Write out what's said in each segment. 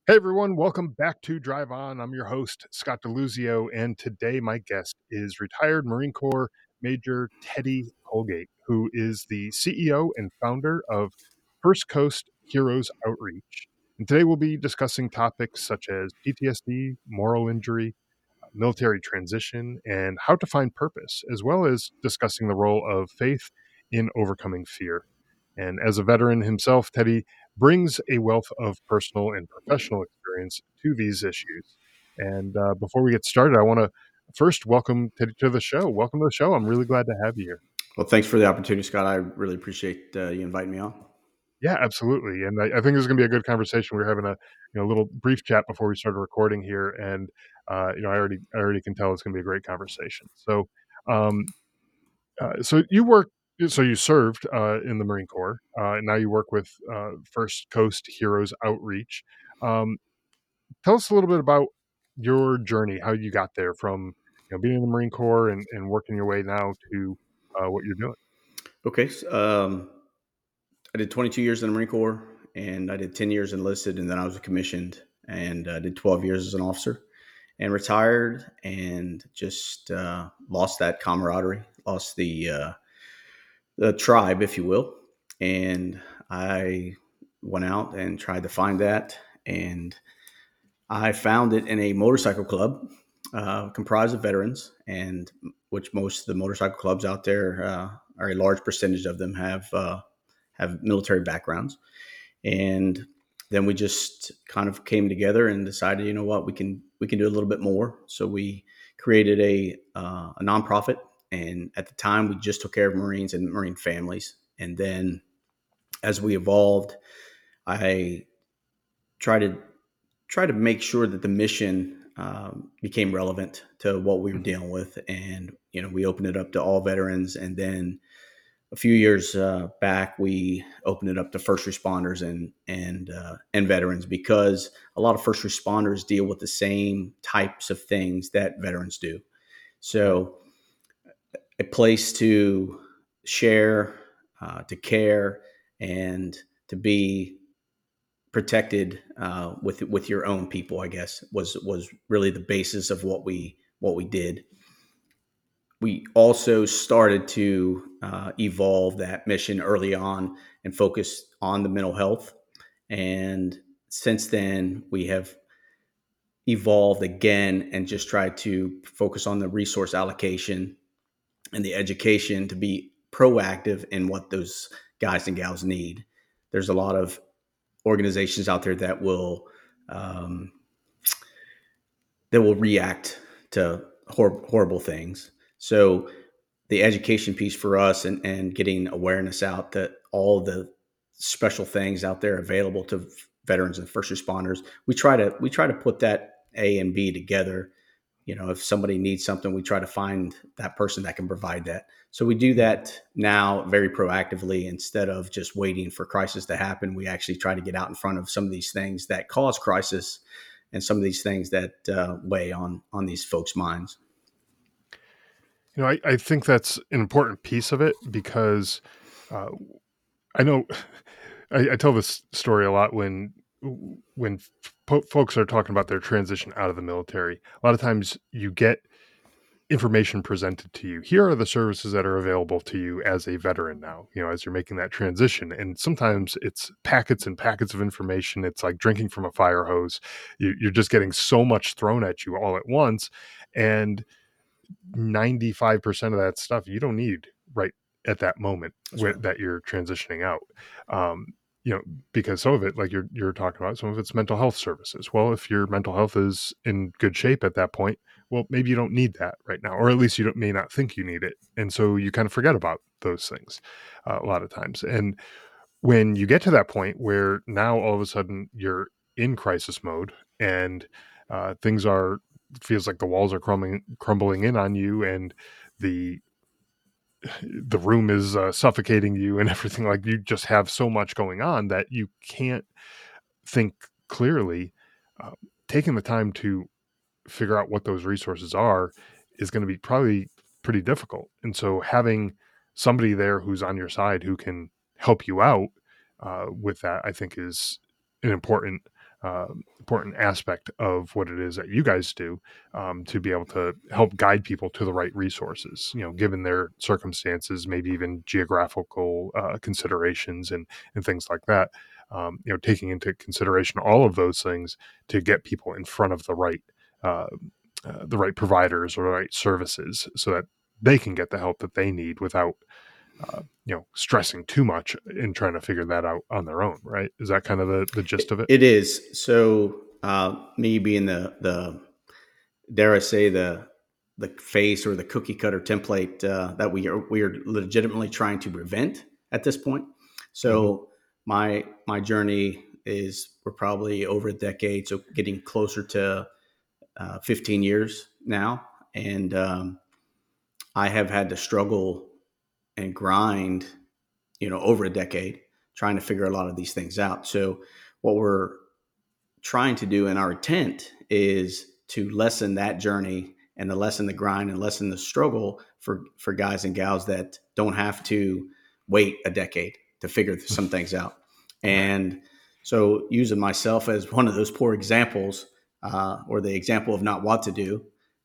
Hey everyone, welcome back to Drive On. I'm your host, Scott DeLuzio, and today my guest is retired Marine Corps Major Teddy Colgate, who is the CEO and founder of First Coast Heroes Outreach. And today we'll be discussing topics such as PTSD, moral injury, military transition, and how to find purpose, as well as discussing the role of faith in overcoming fear. And as a veteran himself, Teddy brings a wealth of personal and professional experience to these issues. And before we get started, I want to first welcome Teddy to the show. Welcome to the show. I'm really glad to have you here. Well, thanks for the opportunity, Scott. I really appreciate you inviting me on. Yeah, absolutely. And I think this is going to be a good conversation. We're having a little brief chat before we started recording here, and I already can tell it's going to be a great conversation. Um, so you served in the Marine Corps, and now you work with First Coast Heroes Outreach. Um, Tell us a little bit about your journey, how you got there from being in the Marine Corps and working your way now to what you're doing. Okay. I did 22 years in the Marine Corps, and I did 10 years enlisted, and then I was commissioned, and I did 12 years as an officer, and retired, and just lost that camaraderie, lost the tribe, if you will, and I went out and tried to find that, and I found it in a motorcycle club comprised of veterans, and which most of the motorcycle clubs out there, are a large percentage of them have military backgrounds. And then we just kind of came together and decided, you know what, we can do a little bit more. So we created a nonprofit, and at the time we just took care of Marines and Marine families. And then as we evolved, I tried to make sure that the mission became relevant to what we were dealing with, and we opened it up to all veterans, and then a few years back we opened it up to first responders and veterans, because a lot of first responders deal with the same types of things that veterans do. So a place to share, to care, and to be protected with your own people, I guess, was really the basis of what we did. We also started to evolve that mission early on and focus on the mental health. And since then, we have evolved again and just tried to focus on the resource allocation and the education to be proactive in what those guys and gals need. There's a lot of organizations out there um, that will react to horrible things. So the education piece for us, and getting awareness out that all the special things out there available to veterans and first responders, we try to put that A and B together. If somebody needs something, we try to find that person that can provide that. So we do that now very proactively, instead of just waiting for crisis to happen. We actually try to get out in front of some of these things that cause crisis, and some of these things that weigh on these folks' minds. I think that's an important piece of it because uh, I know I tell this story a lot when folks are talking about their transition out of the military. A lot of times you get information presented to you. Here are the services that are available to you as a veteran now, as you're making that transition. And sometimes it's packets and packets of information. It's like drinking from a fire hose. You're just getting so much thrown at you all at once. And 95% of that stuff you don't need right at that moment That's right. that you're transitioning out. Um, because some of it, like you're talking about, some of it's mental health services. Well, if your mental health is in good shape at that point, well, maybe you don't need that right now, or at least may not think you need it, and so you kind of forget about those things a lot of times. And when you get to that point where now all of a sudden you're in crisis mode, and things are feels like the walls are crumbling in on you, and the the room is suffocating you and everything, like you just have so much going on that you can't think clearly. uh, Taking the time to figure out what those resources are is going to be probably pretty difficult, and so having somebody there who's on your side who can help you out with that, I think, is an important important aspect of what it is that you guys do, to be able to help guide people to the right resources, given their circumstances, maybe even geographical considerations and things like that. Taking into consideration all of those things to get people in front of uh, the right providers or the right services so that they can get the help that they need without stressing too much in trying to figure that out on their own. Right? Is that kind of the gist of it? It is. So me being the dare I say the face or the cookie cutter template that we are legitimately trying to prevent at this point. Hmm. So my journey is we're probably over a decade, so getting closer to 15 years now, and I have had to struggle and grind, over a decade trying to figure a lot of these things out. So what we're trying to do and our intent is to lessen that journey and to lessen the grind and lessen the struggle for guys and gals that don't have to wait a decade to figure some things out. Right. And so using myself as one of those poor examples, or the example of not what to do,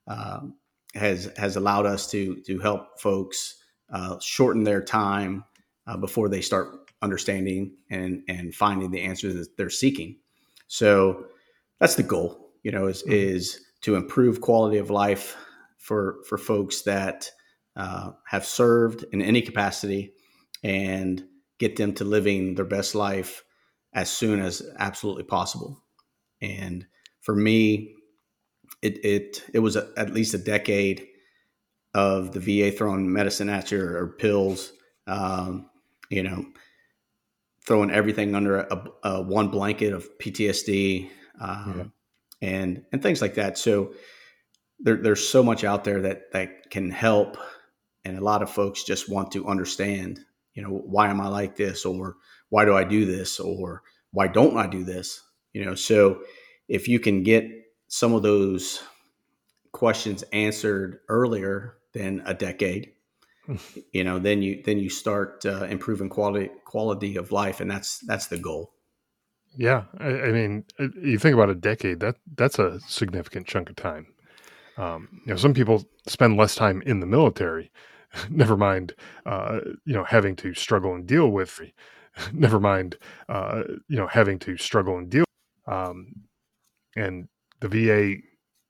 has allowed us to help folks shorten their time before they start understanding and finding the answers that they're seeking. So that's the goal, Hmm. is to improve quality of life for folks that have served in any capacity and get them to living their best life as soon as absolutely possible. And for me, it was at least a decade of the VA throwing medicine at you or pills, um, you know, throwing everything under a one blanket of PTSD, Yeah. and things like that. So there's so much out there that can help, and a lot of folks just want to understand, why am I like this, or why do I do this, or why don't I do this, So if you can get some of those questions answered earlier than a decade, then you start improving quality of life, and that's the goal. Yeah. I mean, you think about a decade, that's a significant chunk of time. Some people spend less time in the military, never mind, having to struggle and deal with, never mind, having to struggle and deal. Um, and the VA,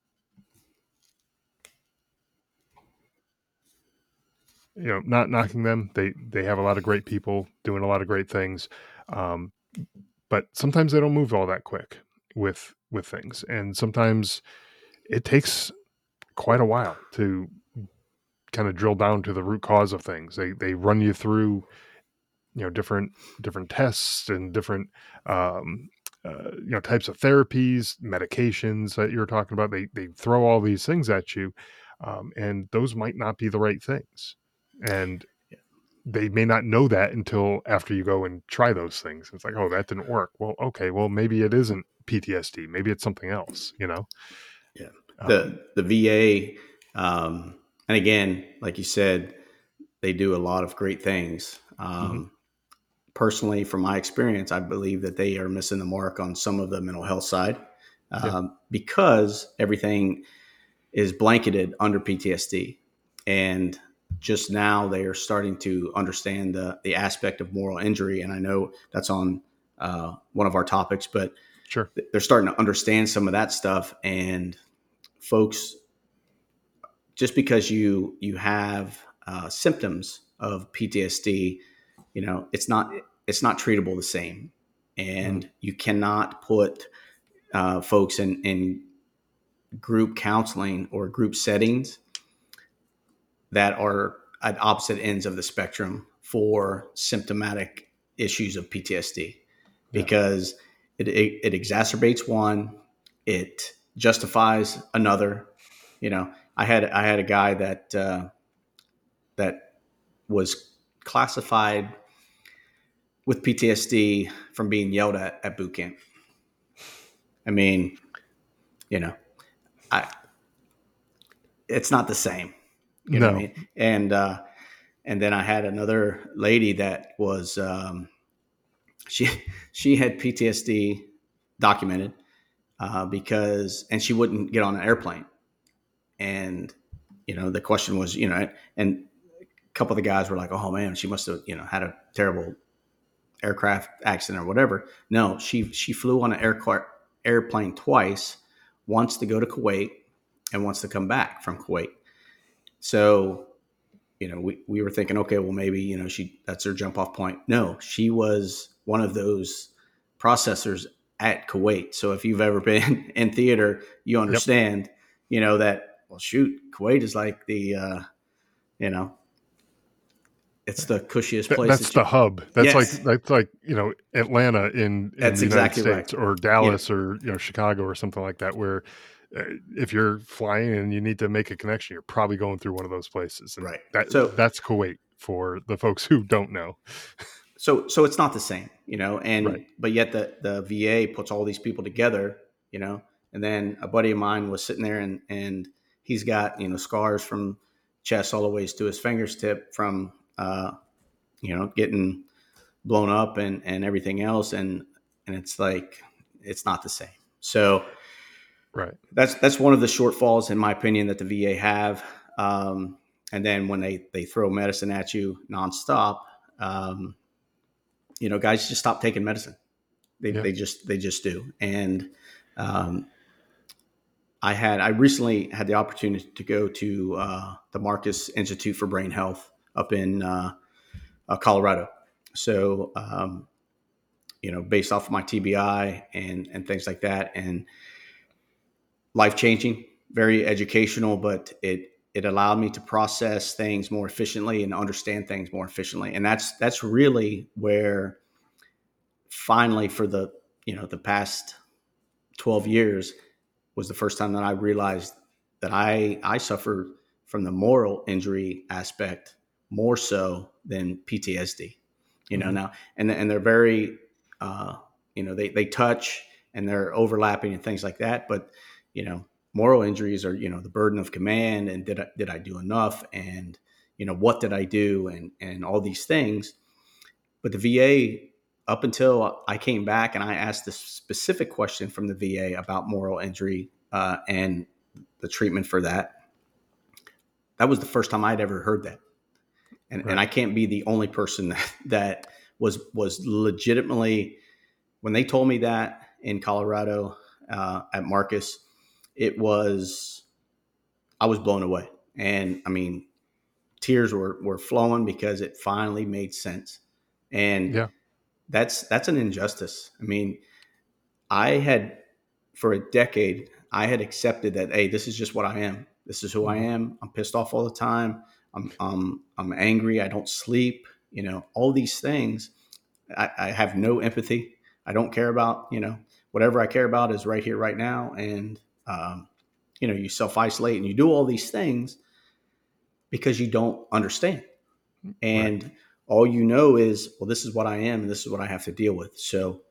not knocking them, they have a lot of great people doing a lot of great things, um, but sometimes they don't move all that quick with things, and sometimes it takes quite a while to kind of drill down to the root cause of things. They run you through different tests and different um, types of therapies, medications that you're talking about. They throw all these things at you, and those might not be the right things, and they may not know that until after you go and try those things. It's like, oh, that didn't work. Well, okay, well maybe it isn't PTSD. Maybe it's something else. Yeah. Um, The VA, and again, like you said, they do a lot of great things. mhm. Personally, from my experience, I believe that they are missing the mark on some of the mental health side, Yeah. because everything is blanketed under PTSD. And just now they are starting to understand the aspect of moral injury. And I know that's on one of our topics, but Sure. they're starting to understand some of that stuff. And folks, just because you have symptoms of PTSD, it's not treatable the same, Mhm. and you cannot put folks in group counseling or group settings that are at opposite ends of the spectrum for symptomatic issues of PTSD, Yeah. because it exacerbates one, it justifies another. I had a guy that was classified with PTSD from being yelled at boot camp. I mean, you know, I it's not the same. You know what I No. mean? And then I had another lady that was she she had PTSD documented because, and she wouldn't get on an airplane. And, the question was, and a couple of the guys were like, oh man, she must have, had a terrible aircraft accident or whatever. No, she flew on an airplane twice, once to go to Kuwait and once to come back from Kuwait. So, we were thinking, okay, well maybe, that's her jump off point. No, she was one of those processors at Kuwait. So if you've ever been in theater, you understand, that, well, shoot, Kuwait is like the, it's the cushiest place. That's the hub. That's yes. like Atlanta in That's the United exactly States, right. or Dallas, or Chicago or something like that, where if you're flying and you need to make a connection, you're probably going through one of those places. And right. That's Kuwait for the folks who don't know. So it's not the same, and right. But yet the VA puts all these people together, and then a buddy of mine was sitting there and he's got, scars from chest all the way to his fingertip from, getting blown up and everything else. And it's like, it's not the same. So right. That's one of the shortfalls, in my opinion, that the VA have. And then when they throw medicine at you nonstop, guys just stop taking medicine. They just do. And I recently had the opportunity to go to the Marcus Institute for Brain Health up in Colorado. So, based off of my TBI and things like that, and life-changing, very educational, but it allowed me to process things more efficiently and understand things more efficiently. And that's really where finally, for the past 12 years, was the first time that I realized that I suffered from the moral injury aspect more so than PTSD. Now, and they're very, they touch and they're overlapping and things like that. But, moral injuries are, the burden of command, and did I do enough? And, what did I do? And all these things. But the VA, up until I came back and I asked this specific question from the VA about moral injury and the treatment for that, that was the first time I'd ever heard that. And I can't be the only person that was legitimately, when they told me that in Colorado at Marcus, I was blown away. And I mean, tears were flowing because it finally made sense. And that's an injustice. I mean, for a decade, I had accepted that, hey, this is just what I am. This is who I am. I'm pissed off all the time. I'm angry. I don't sleep. All these things. I have no empathy. I don't care about, whatever I care about is right here, right now. And, you self-isolate and you do all these things because you don't understand. And all you know is, well, this is what I am and this is what I have to deal with. So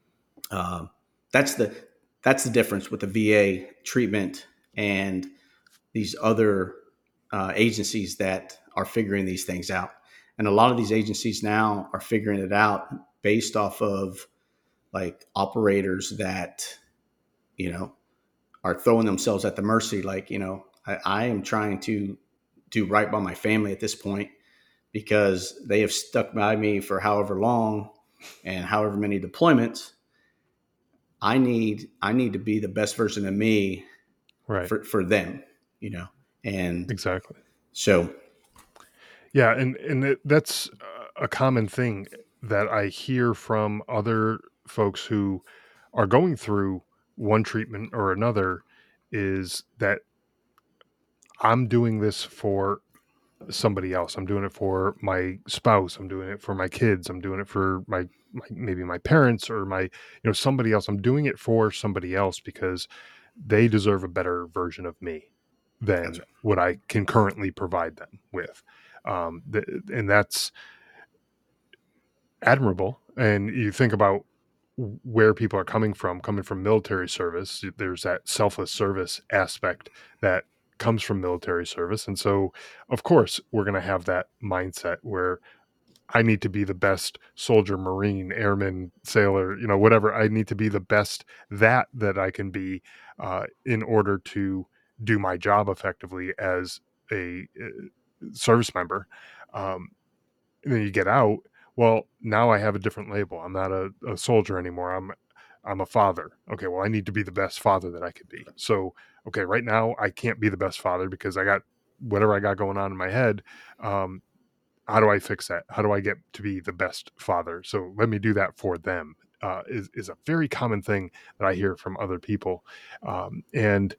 that's the difference with the VA treatment and these other agencies that are figuring these things out. And a lot of these agencies now are figuring it out based off of like operators that, are throwing themselves at the mercy. Like, I am trying to do right by my family at this point because they have stuck by me for however long and however many deployments. I need to be the best version of me for them, and exactly. So, yeah. And that's a common thing that I hear from other folks who are going through one treatment or another, is that I'm doing this for somebody else. I'm doing it for my spouse. I'm doing it for my kids. I'm doing it for my maybe my parents or my, somebody else. I'm doing it for somebody else because they deserve a better version of me than what I can currently provide them with. And that's admirable. And you think about where people are coming from military service. There's that selfless service aspect that comes from military service. And so, of course, we're going to have that mindset where I need to be the best soldier, Marine, airman, sailor, whatever. I need to be the best that I can be in order to do my job effectively as a service member. And then you get out. Well, now I have a different label. I'm not a soldier anymore. I'm a father. Okay, well, I need to be the best father that I could be. So, okay, right now I can't be the best father because I got whatever I got going on in my head. Um, how do I fix that? How do I get to be the best father? So let me do that for them. Is a very common thing that I hear from other people, and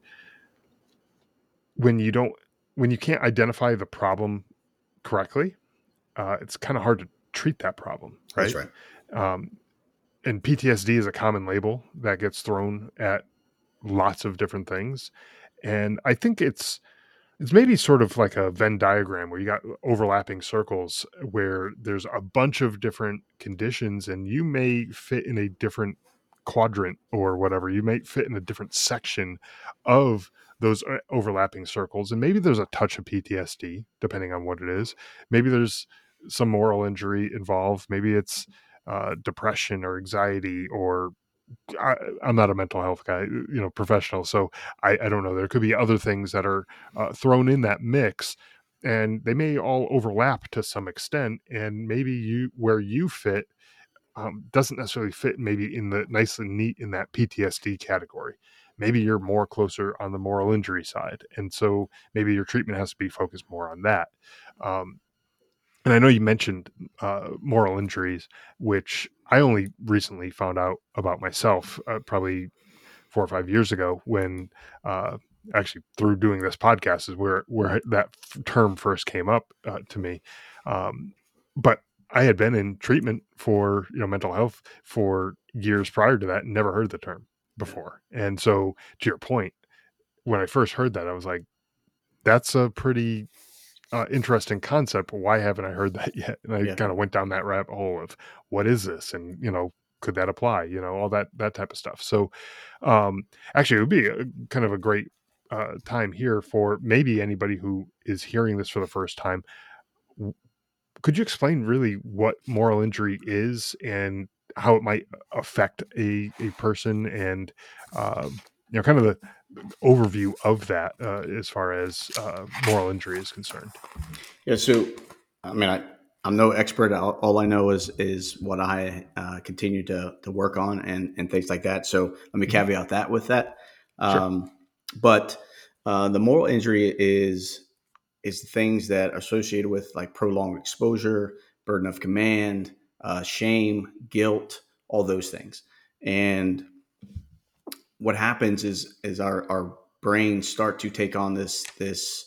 when you don't, when you can't identify the problem correctly, it's kind of hard to treat that problem, That's right? right. Um, and PTSD is a common label that gets thrown at lots of different things, and I think it's maybe sort of like a Venn diagram where you got overlapping circles where there's a bunch of different conditions and you may fit in a different quadrant or whatever. You may fit in a different section of those overlapping circles. And maybe there's a touch of PTSD, depending on what it is. Maybe there's some moral injury involved. Maybe it's depression or anxiety or I, I'm not a mental health guy, professional. So I don't know. There could be other things that are thrown in that mix, and they may all overlap to some extent. And maybe where you fit doesn't necessarily fit maybe in the nice and neat in that PTSD category. Maybe you're more closer on the moral injury side, and so maybe your treatment has to be focused more on that. Um, and I know you mentioned moral injuries, which I only recently found out about myself, probably 4 or 5 years ago, when uh, actually through doing this podcast is where that term first came up to me. But I had been in treatment for mental health for years prior to that, and never heard the term Yeah. before. And so, to your point, when I first heard that, I was like, "That's a pretty interesting concept. Why haven't I heard that yet?" And I Yeah. kind of went down that rabbit hole of what is this, and could that apply? All that type of stuff. So, actually, it would be kind of a great time here for maybe anybody who is hearing this for the first time. W- Could you explain really what moral injury is and how it might affect a person, and kind of the overview of that as far as moral injury is concerned? Yeah. So, I mean, I'm no expert. All I know is what I continue to work on and things like that. So let me Mhm. caveat that with that. Sure. Um, but the moral injury is the things that are associated with like prolonged exposure, burden of command, shame, guilt, all those things. And what happens is our brains start to take on this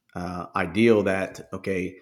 ideal that, okay,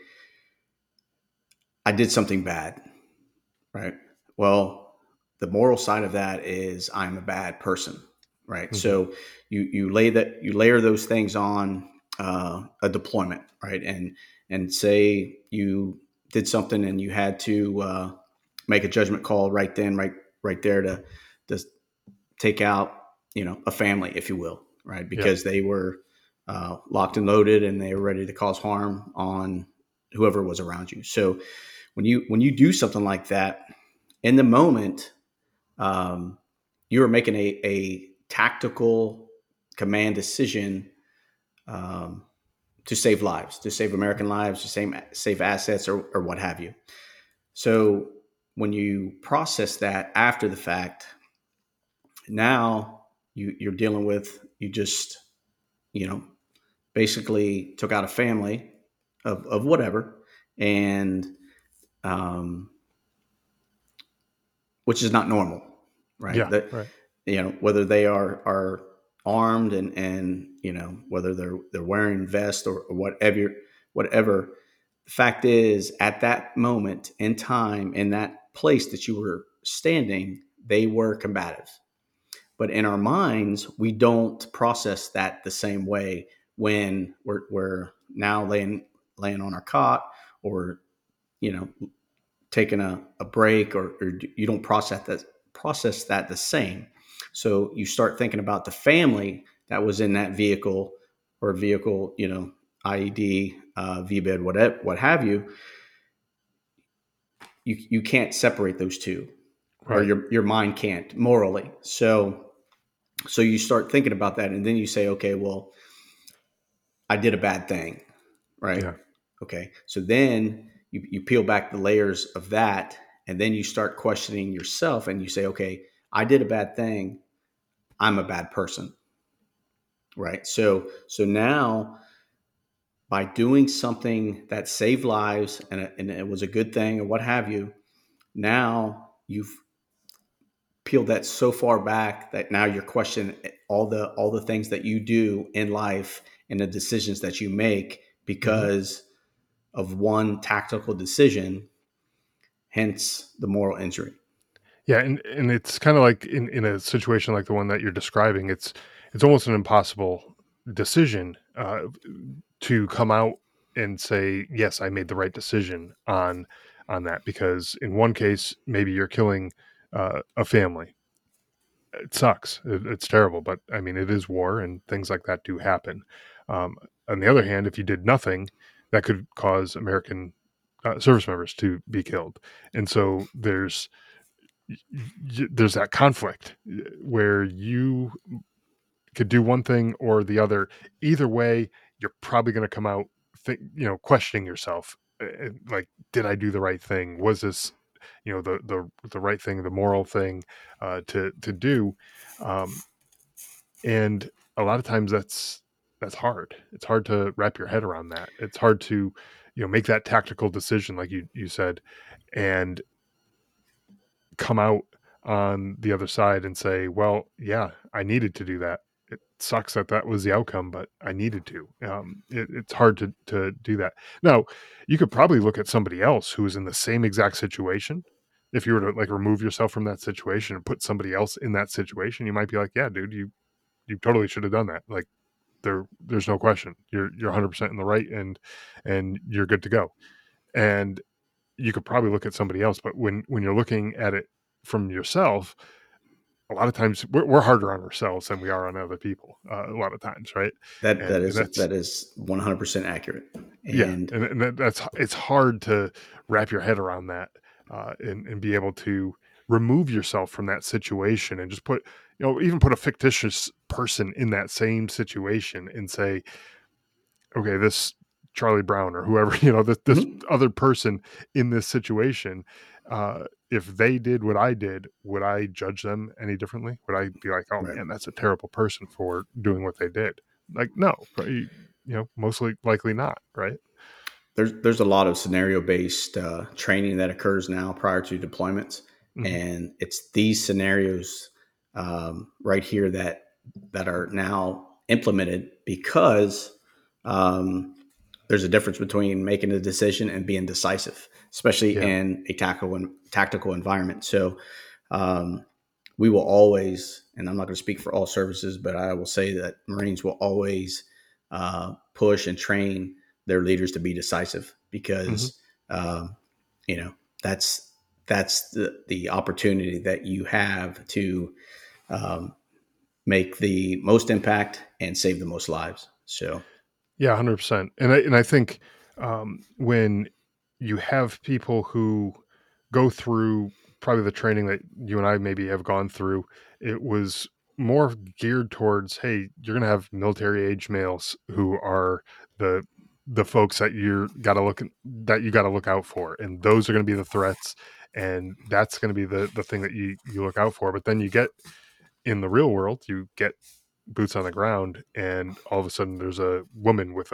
I did something bad, right? Well, the moral side of that is I'm a bad person, right? Hmm. So you layer those things on a deployment, right? And say you did something and you had to make a judgment call right then, right there to take out a family, if you will, right? Yeah. Because they were locked and loaded and they were ready to cause harm on whoever was around you. So when you do something like that in the moment, um, you are making a tactical command decision um, to save lives, to save American lives, to save assets, or what have you. So when you process that after the fact, now you're dealing with, you just you know basically took out a family of whatever, and um, which is not normal, right? Yeah. That Right. whether they are armed and whether they're wearing vests or whatever. The fact is, at that moment in time, in that place that you were standing, they were combative. But in our minds, we don't process that the same way when we're now laying on our cot, or you know taking a break, or you don't process that the same. So you start thinking about the family that was in that vehicle, or vehicle, IED, VBED, what have you. you can't separate those two, or Right. your mind can't morally. So you start thinking about that, and then you say, okay, well, I did a bad thing, right? Yeah. Okay, so then you peel back the layers of that, and then you start questioning yourself, and you say, okay, I did a bad thing. I'm a bad person, right? So now by doing something that saved lives and it was a good thing or what have you, now you've peeled that so far back that now you're questioning all the things that you do in life and the decisions that you make Hmm. because of one tactical decision, hence the moral injury. Yeah, and it's kind of like in a situation like the one that you're describing, it's almost an impossible decision to come out and say, yes, I made the right decision on that, because in one case maybe you're killing a family. It sucks. It's terrible, but I mean, it is war, and things like that do happen. Um, on the other hand, if you did nothing, that could cause American service members to be killed, and so there's that conflict where you could do one thing or the other. Either way, you're probably going to come out, questioning yourself, like, did I do the right thing? Was this, the right thing, the moral thing to do? Um, and a lot of times that's hard. It's hard to wrap your head around that. It's hard to, make that tactical decision, like you said, and come out on the other side and say, well, yeah, I needed to do that. It sucks that that was the outcome, but I needed to. It's hard to do that. Now, you could probably look at somebody else who is in the same exact situation. If you were to like remove yourself from that situation and put somebody else in that situation, you might be like, yeah, dude, you totally should have done that. Like, there's no question. You're 100% in the right, and you're good to go. And you could probably look at somebody else, but when you're looking at it from yourself, a lot of times we're harder on ourselves than we are on other people. A lot of times, right? That that And is that's, that is 100% accurate. yeah, And that's it's hard to wrap your head around that, and be able to remove yourself from that situation and just put, even put a fictitious person in that same situation and say, okay, this Charlie Brown or whoever, this mhm, other person in this situation, if they did what I did, would I judge them any differently? Would I be like, oh right. man, that's a terrible person for doing what they did? Like, no, probably, mostly likely not, right? There's a lot of scenario based training that occurs now prior to deployments, Hmm. and it's these scenarios right here that are now implemented because um, there's a difference between making a decision and being decisive, especially Yeah. in a tactical environment. So um, we will always, and I'm not going to speak for all services, but I will say that Marines will always push and train their leaders to be decisive Hmm. because um, you know that's the opportunity that you have to um, make the most impact and save the most lives. So Yeah, 100%. And I think when you have people who go through probably the training that you and I maybe have gone through, it was more geared towards, hey, you're going to have military age males who are the the folks that you got to look out for, and those are going to be the threats, and that's going to be the thing that you look out for. But then you get in the real world, you get boots on the ground, and all of a sudden there's a woman with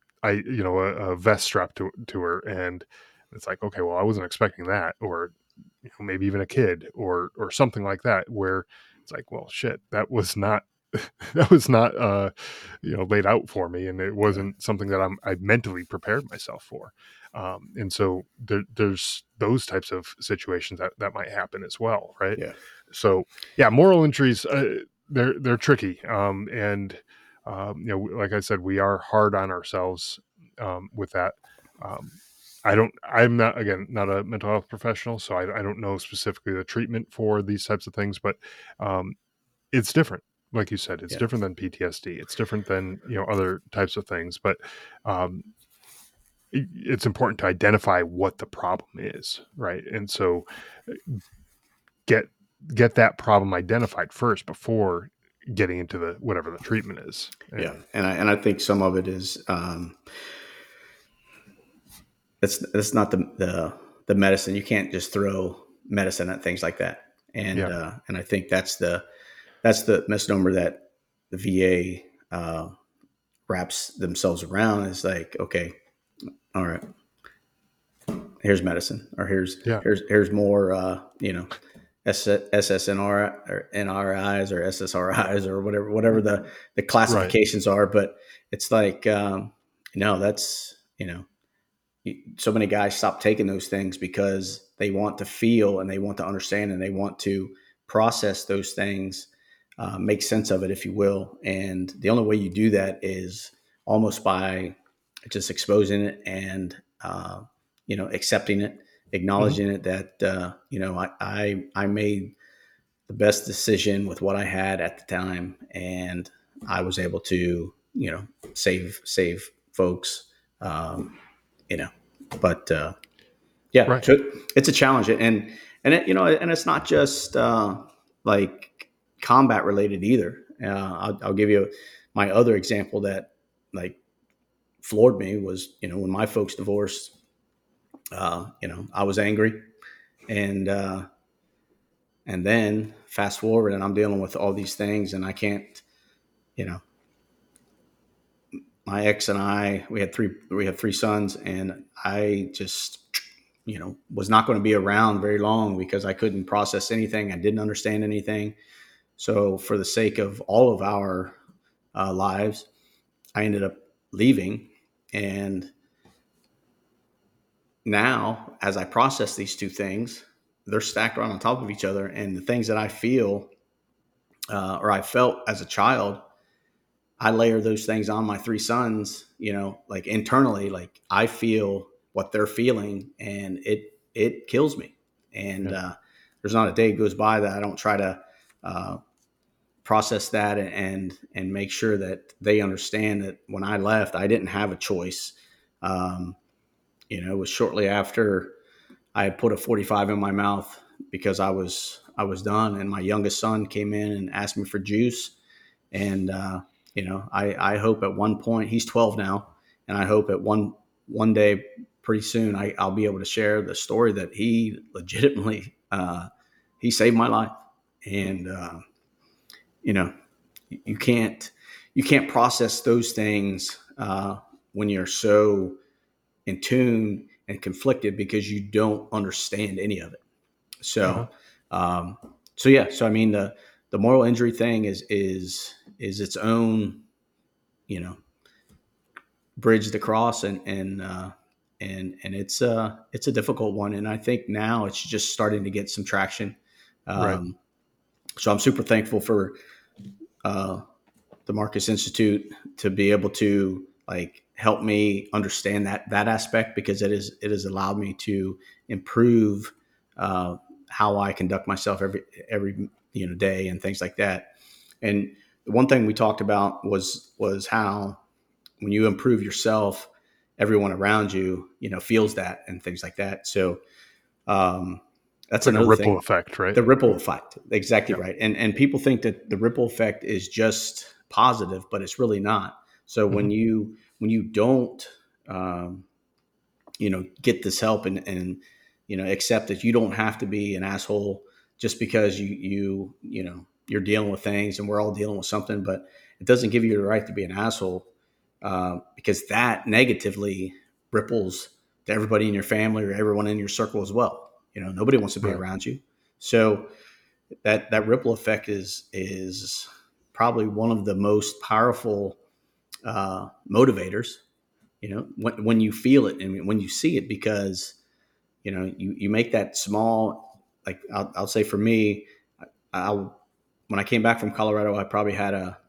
a vest strapped to her, and it's like, okay, well, I wasn't expecting that, or maybe even a kid or something like that, where it's like, well, shit, that was not that was not laid out for me, and it yeah, wasn't something that I mentally prepared myself for. And so there's those types of situations that might happen as well, right? yeah. So yeah, moral injuries, they're tricky, and like I said, we are hard on ourselves with that. Um, I'm not, again, not a mental health professional, so I don't know specifically the treatment for these types of things, but um, it's different. Like you said, it's Yeah. different than PTSD. It's different than other types of things. But um, it's important to identify what the problem is, right? And so get get that problem identified first before getting into the whatever the treatment is. Yeah, And and I think some of it is it's not the medicine. You can't just throw medicine at things like that. yeah, And I think that's the misnomer that the VA wraps themselves around. Is like, okay, all right, here's medicine, or yeah, here's more, SSNR or NRIs or SSRIs or whatever the right, classifications are. But it's like, no, that's, so many guys stop taking those things because they want to feel and they want to understand and they want to process those things, make sense of it, if you will. And the only way you do that is almost by just exposing it and, accepting it, hmm, acknowledging it that, I made the best decision with what I had at the time. And I was able to, save folks, um, you know, but yeah, right, so it's a challenge, and and it's not just like combat related either. I'll give you my other example that like floored me was, when my folks divorced. I was angry, and and then fast forward, and I'm dealing with all these things, and I can't, you know, my ex and I, we have three sons, and I just, was not going to be around very long because I couldn't process anything. I didn't understand anything. So for the sake of all of our lives, I ended up leaving. And now, as I process these two things, they're stacked right on top of each other. And the things that I feel, or I felt as a child, I layer those things on my three sons, like internally, like I feel what they're feeling, and it kills me. And yeah, there's not a day goes by that I don't try to uh, process that and make sure that they understand that when I left, I didn't have a choice. Um, it was shortly after I had put a 45 in my mouth because I was done, and my youngest son came in and asked me for juice. And I hope at one point, he's 12 now, and I hope at one day pretty soon I'll be able to share the story that he legitimately he saved my life. And you know you can't process those things when you're so in tune and conflicted because you don't understand any of it. uh-huh, So, um, yeah. So I mean, the moral injury thing is its own, you know, bridge to cross, and it's a difficult one. And I think now it's just starting to get some traction. right, Um, so I'm super thankful for uh, the Marcus Institute to be able to like help me understand that aspect, because it has allowed me to improve uh, how I conduct myself every day and things like that. And the one thing we talked about was how when you improve yourself, everyone around you feels that and things like that. So um, it's that's like a another ripple thing. effect, right? The ripple effect, exactly Yeah, right. And people think that the ripple effect is just positive, but it's really not. So hmm, when you don't, um, get this help and accept that you don't have to be an asshole just because you're dealing with things, and we're all dealing with something, but it doesn't give you the right to be an asshole, because that negatively ripples to everybody in your family or everyone in your circle as well. Nobody wants to be right, around you. So that ripple effect is probably one of the most powerful motivators. When you feel it and when you see it, because you make that small, like I'll say for me, I when I came back from Colorado, I probably had a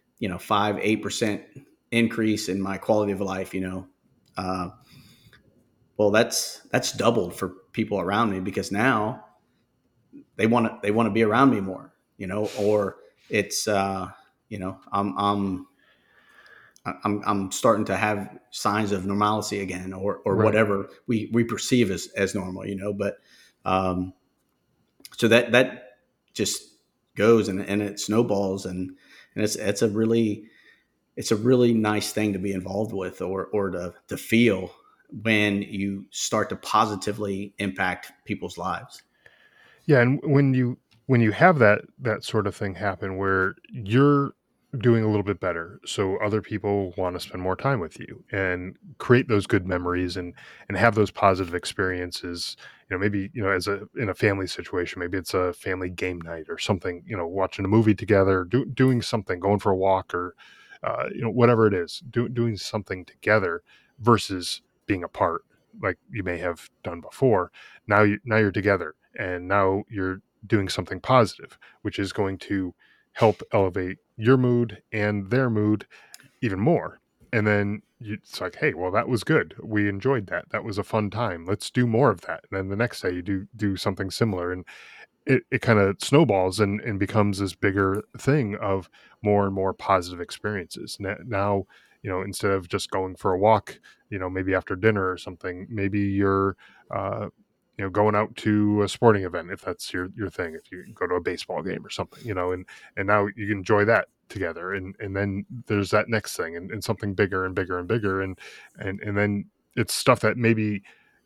5-8% increase in my quality of life. Uh, well, that's doubled for people around me, because now they want to be around me more. Or it's I'm I'm starting to have signs of normalcy again, or Right. whatever we perceive as normal, you know. But um, so that just goes, and it snowballs, and it's a really nice thing to be involved with, or to feel when you start to positively impact people's lives. Yeah, and when you have that sort of thing happen where you're doing a little bit better, so other people want to spend more time with you and create those good memories and have those positive experiences. Maybe as a in a family situation, maybe it's a family game night or something. Watching a movie together, doing something, going for a walk, or whatever it is, doing something together versus being apart, like you may have done before. Now you're together, and now you're doing something positive, which is going to help elevate your mood and their mood even more. And then it's like, hey, well, that was good, we enjoyed that, that was a fun time, let's do more of that. And then the next day you do something similar, and it kind of snowballs and becomes this bigger thing of more and more positive experiences. Now, instead of just going for a walk, maybe after dinner or something, maybe you're uh, going out to a sporting event, if that's your thing, if you go to a baseball game or something, and now you can enjoy that together. And then there's that next thing, and something bigger and bigger and bigger, and then it's stuff that maybe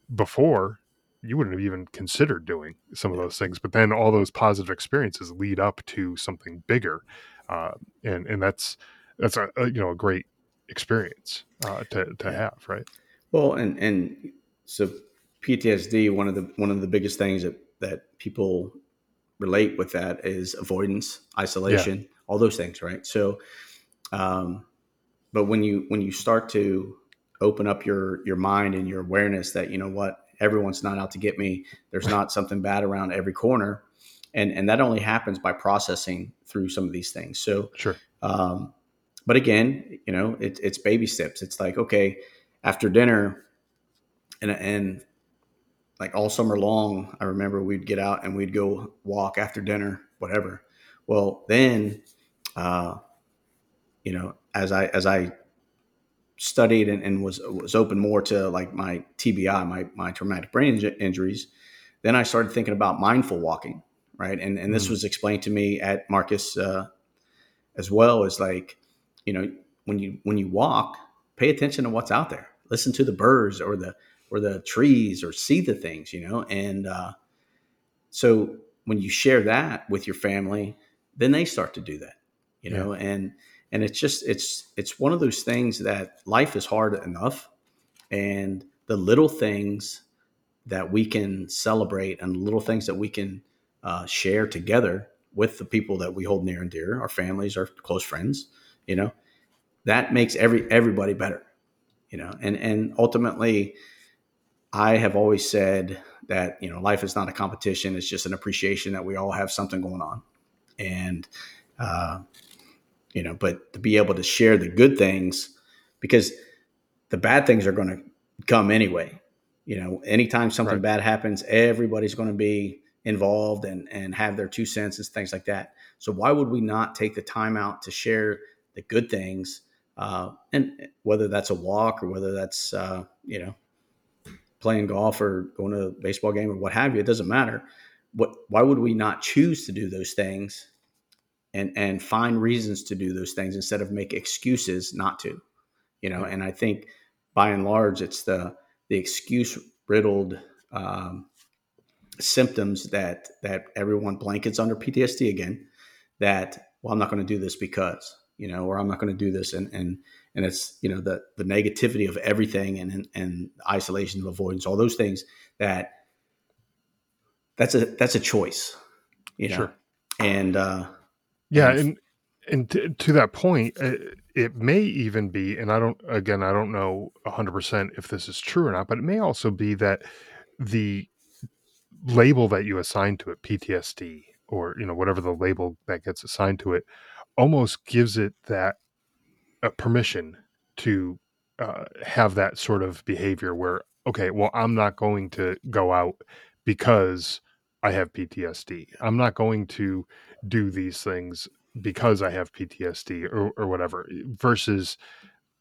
before you wouldn't have even considered doing some of Yeah, those things, but then all those positive experiences lead up to something bigger. uh, and that's a great experience to yeah. have, right? Well, and so PTSD, one of the biggest things that people relate with that is avoidance, Yeah. isolation, all those things, right? So, um, but when you start to open up your mind and your awareness that, you know what, everyone's not out to get me, there's not something bad around every corner, and that only happens by processing through some of these things. So, Sure. um, but again, it's baby steps. It's like, okay, after dinner, and like all summer long, I remember we'd get out and we'd go walk after dinner, whatever. Well, then, uh, as I studied, and was open more to like my TBI, my traumatic brain injuries, then I started thinking about mindful walking, right? And this Mm, was explained to me at Marcus, as well, as like, when you walk, pay attention to what's out there, listen to the birds, or the trees, or see the things, and so when you share that with your family, then they start to do that, yeah. and it's one of those things that life is hard enough, and the little things that we can celebrate, and the little things that we can share together with the people that we hold near and dear, our families, our close friends, you know, that makes everybody better, and ultimately, I have always said that, life is not a competition. It's just an appreciation that we all have something going on. And, uh, but to be able to share the good things, because the bad things are going to come anyway. Anytime something Right. bad happens, everybody's going to be involved, and have their 2 cents and things like that. So why would we not take the time out to share the good things? And whether that's a walk, or whether that's, playing golf, or going to a baseball game, or what have you, it doesn't matter. Why would we not choose to do those things, and find reasons to do those things, instead of make excuses not to? Yeah. And I think, by and large, it's the excuse riddled, symptoms that everyone blankets under PTSD again. That, well, I'm not going to do this because, or I'm not going to do this, and it's, the negativity of everything, and isolation, of avoidance, all those things. That's a choice, you know, Sure. and Yeah, and and to that point, it may even be, and I don't know 100% if this is true or not, but it may also be that the label that you assign to it, PTSD, or whatever the label that gets assigned to it, almost gives it that permission to have that sort of behavior where, okay, well, I'm not going to go out because I have PTSD. I'm not going to do these things because I have PTSD, or whatever, versus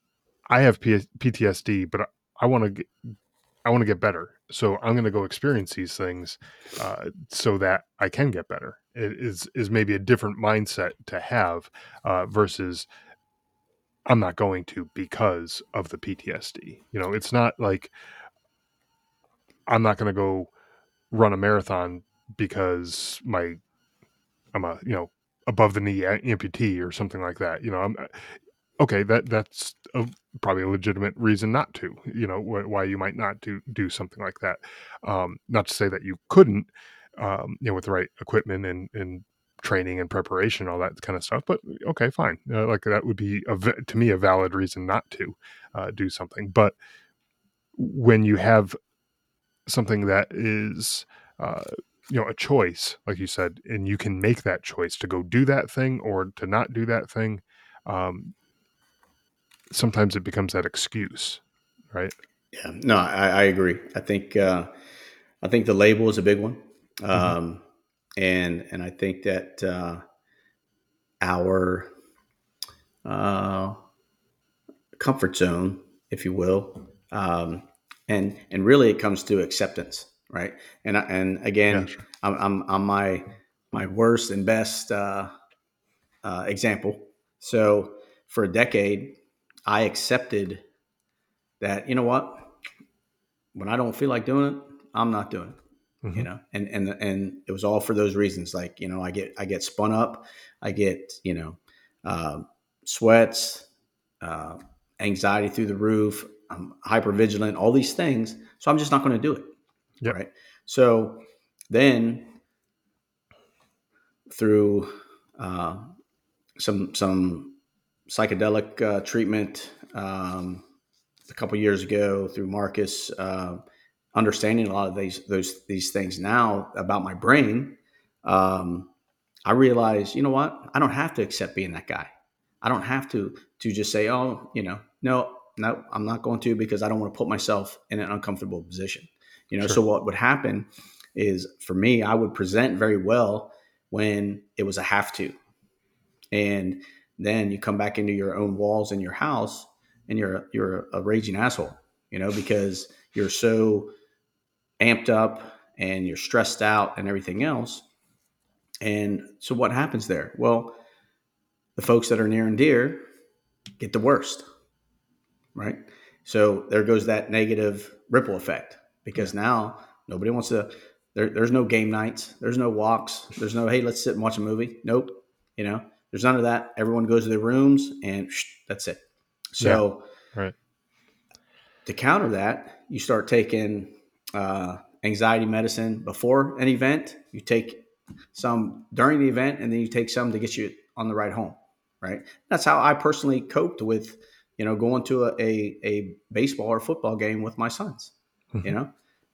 I have PTSD, but I want to I want to get better. So I'm going to go experience these things so that I can get better. It is maybe a different mindset to have versus I'm not going to because of the PTSD. It's not like I'm not going to go run a marathon because I'm a above the knee amputee or something like that. I'm okay. That's probably a legitimate reason not to. Why you might not do something like that. Not to say that you couldn't. With the right equipment and training and preparation, all that kind of stuff. But okay, fine. Like that would be to me a valid reason not to do something. But when you have something that is uh, a choice, like you said, and you can make that choice to go do that thing or to not do that thing, um, sometimes it becomes that excuse, right? Yeah, no, I agree. I think the label is a big one, Hmm. and I think that our uh, comfort zone, if you will, and really it comes to acceptance, right? And Yeah, again, sure. I'm my worst and best example. So for a decade, I accepted that, you know what, when I don't feel like doing it, I'm not doing it. Hmm. And it was all for those reasons. Like, I get spun up, I get, uh, sweats, uh, anxiety through the roof. I'm hyper vigilant, all these things. So I'm just not going to do it. Yep. Right. So then through uh, some psychedelic treatment a couple years ago through Marcus, understanding a lot of these things now about my brain, um, I realized, you know what? I don't have to accept being that guy. I don't have to just say, oh, no, I'm not going to, because I don't want to put myself in an uncomfortable position. So Sure. what would happen is, for me, I would present very well when it was a have to, and then you come back into your own walls in your house, and you're a raging asshole, because you're so amped up and you're stressed out and everything else. And so what happens there? Well, the folks that are near and dear get the worst, right? So there goes that negative ripple effect, Yeah. because now nobody wants to. There's no game nights. There's no walks. There's no, hey, let's sit and watch a movie. Nope. There's none of that. Everyone goes to their rooms and that's it. Yeah. So Right. to counter that, you start taking anxiety medicine before an event. You take some during the event, and then you take some to get you on the ride home. Right. That's how I personally coped with, going to a baseball or football game with my sons. You Hmm. know,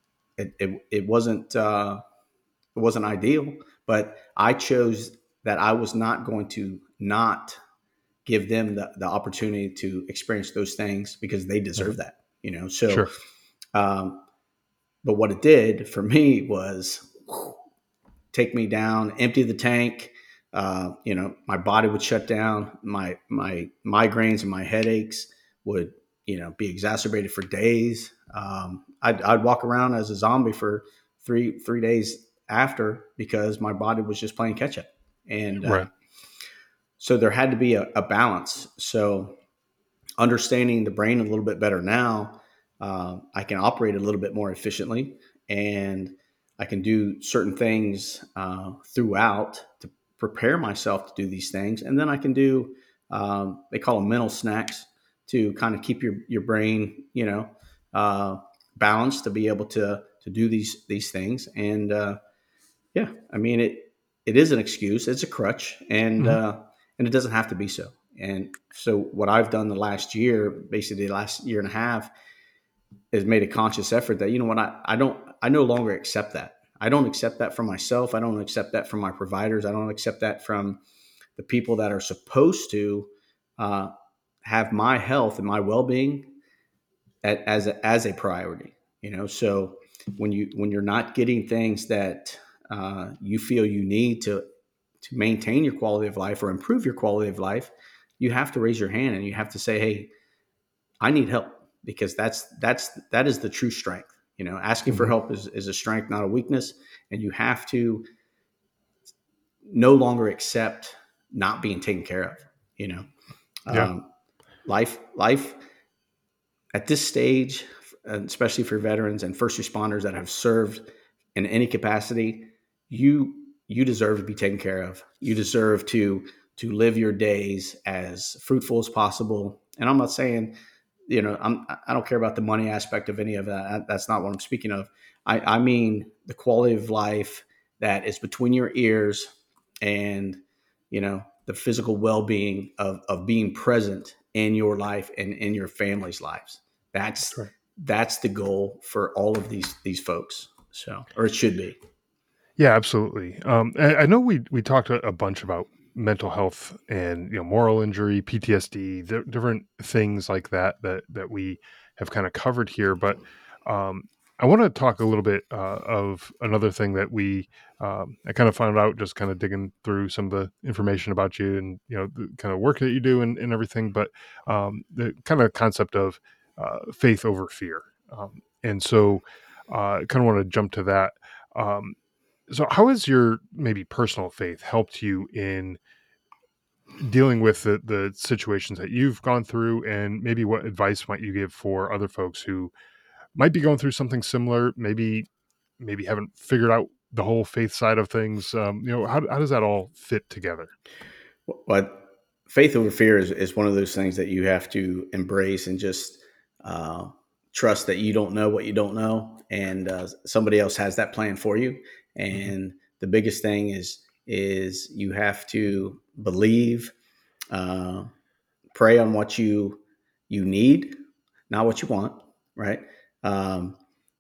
it wasn't ideal, but I chose that I was not going to not give them the opportunity to experience those things, because they deserve Right. that. So Sure. um, but what it did for me was take me down, empty the tank. My body would shut down. My migraines and my headaches would, be exacerbated for days. I'd walk around as a zombie for three days after, because my body was just playing catch up. And Right. so there had to be a balance. So understanding the brain a little bit better now, I can operate a little bit more efficiently, and I can do certain things throughout to prepare myself to do these things. And then I can do, they call them mental snacks, to kind of keep your brain, uh, balanced, to be able to do these things. And yeah, I mean, it is an excuse. It's a crutch, Hmm. and it doesn't have to be so. And so what I've done the last year, basically the last year and a half, is made a conscious effort that, I no longer accept that. I don't accept that from myself. I don't accept that from my providers. I don't accept that from the people that are supposed to uh, have my health and my well-being as a priority. So when you're not getting things that you feel you need to maintain your quality of life or improve your quality of life, you have to raise your hand and you have to say, hey, I need help, because that is the true strength. Asking for Hmm. help is a strength, not a weakness. And you have to no longer accept not being taken care of. You know, Yeah. um, life at this stage, especially for veterans and first responders that have served in any capacity, you deserve to be taken care of. You deserve to live your days as fruitful as possible. And I'm not saying, I don't care about the money aspect of any of that. That's not what I'm speaking of. I mean the quality of life that is between your ears, and the physical well-being of being present in your life and in your family's lives. That's That's right. that's the goal for all of these folks. So, or it should be. Yeah, absolutely. I know we talked a bunch about mental health and moral injury, PTSD, different things like that we have kind of covered here. But um, I want to talk a little bit of another thing that I kind of found out just kind of digging through some of the information about you and the kind of work that you do and everything. But the kind of concept of faith over fear, and so I kind of want to jump to that. Um, so, how has your maybe personal faith helped you in dealing with the situations that you've gone through, and maybe what advice might you give for other folks who might be going through something similar? Maybe haven't figured out the whole faith side of things. How does that all fit together? But faith over fear is one of those things that you have to embrace and just uh, trust that you don't know what you don't know, and somebody else has that plan for you. Hmm. And the biggest thing is you have to believe, uh, pray on what you need, not what you want, right? Um,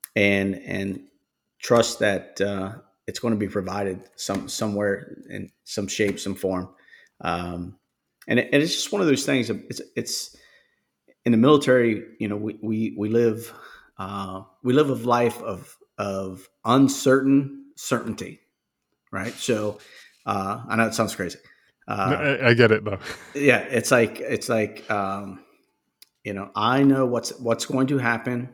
and trust that it's going to be provided somewhere in some shape, some form. Um, and it's just one of those things. It's in the military. We live a life of uncertain certainty, right? So I know it sounds crazy. No, Uh, I get it though. yeah, it's like I know what's going to happen,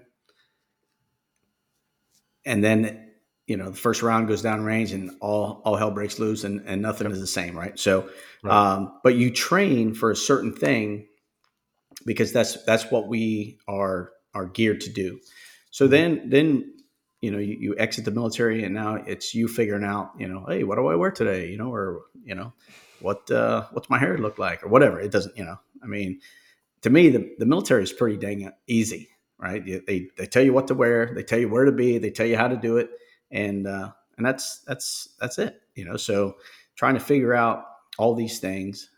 and then the first round goes down range and all hell breaks loose, and nothing Yep. is the same, right? So Right. but you train for a certain thing, because that's what we are geared to do. So Hmm. then you exit the military, and now it's you figuring out, hey, what do I wear today, or what's my hair look like, or whatever. It doesn't, I mean, to me, the military is pretty dang easy, right? They tell you what to wear, they tell you where to be, they tell you how to do it, and that's it. So trying to figure out all these things,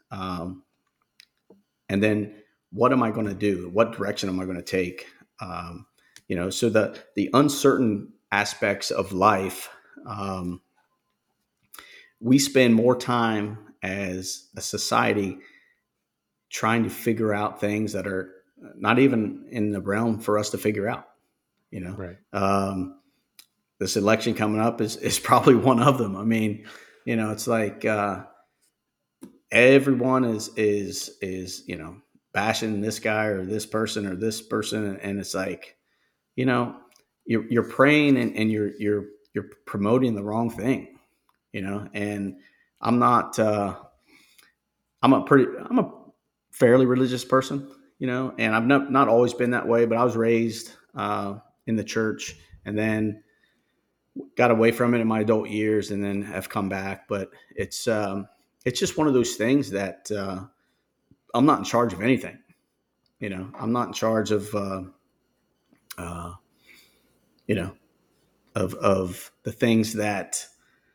and then what am I going to do? What direction am I going to take? So the uncertain aspects of life, um, we spend more time as a society trying to figure out things that are not even in the realm for us to figure out. You know, Right. um, this election coming up is probably one of them. I mean, it's like everyone is bashing this guy or this person, and it's like, you know you're praying, and you're promoting the wrong thing. And I'm not. I'm a fairly religious person, and I've not always been that way, but I was raised in the church, and then got away from it in my adult years, and then have come back. But it's just one of those things that I'm not in charge of anything. I'm not in charge of uh, you know of the things that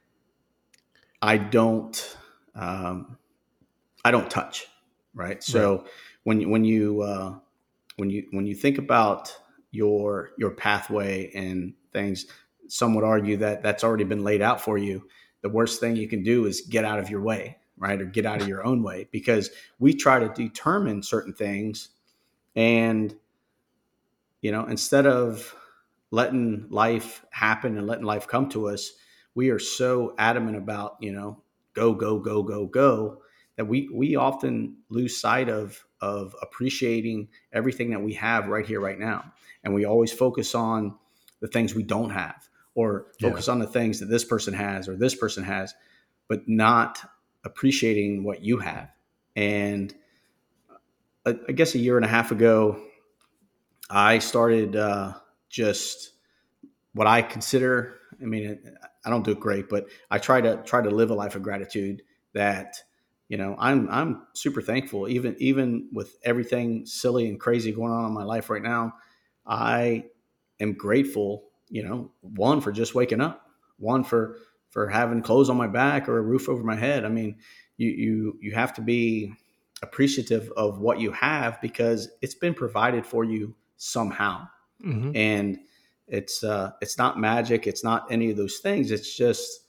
I don't um, I don't touch. Right. Right. So when you think about your pathway and things, some would argue that that's already been laid out for you. The worst thing you can do is get out of your way, right, or get out of your own way, because we try to determine certain things, and instead of letting life happen and letting life come to us, we are so adamant about go go go go go that we often lose sight of appreciating everything that we have right here, right now. And we always focus on the things we don't have, or Yeah. focus on the things that this person has or this person has, but not appreciating what you have. And I guess a year and a half ago, I started just what I consider. I mean, I don't do it great, but I try to live a life of gratitude. That I'm super thankful, even with everything silly and crazy going on in my life right now. I am grateful. One, for just waking up. One, for having clothes on my back or a roof over my head. I mean, you have to be appreciative of what you have, because it's been provided for you somehow. Hmm. And it's not magic, it's not any of those things. It's just,